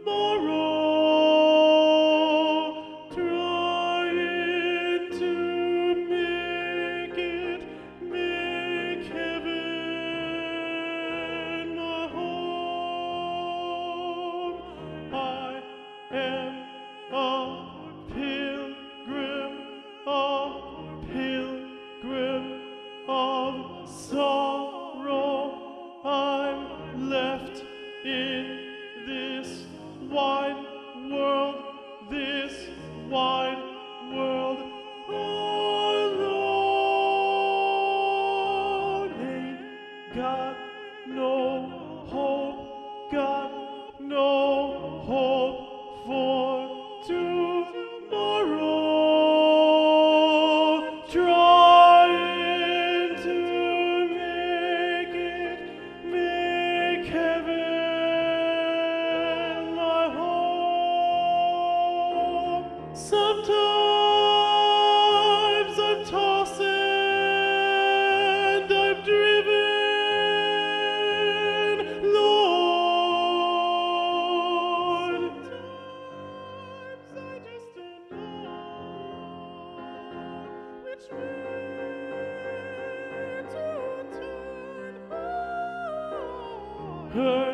tomorrow, trying to make heaven my home. I am a pilgrim of sorrow. I'm left in this wide world, alone. Ain't got no hope, got no hope for tomorrow. Trying to make heaven my home. Sometimes I'm tossed and I'm driven, Lord. Sometimes I just don't know which way to turn.